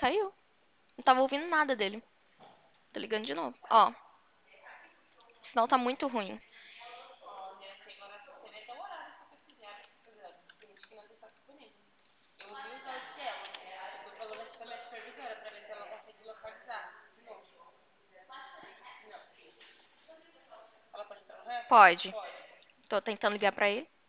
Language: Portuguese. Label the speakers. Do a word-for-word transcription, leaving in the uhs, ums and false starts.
Speaker 1: saiu. Não tava ouvindo nada dele. Tô ligando de novo. Ó, o sinal tá muito ruim. Pode. Tô tentando ligar pra ele.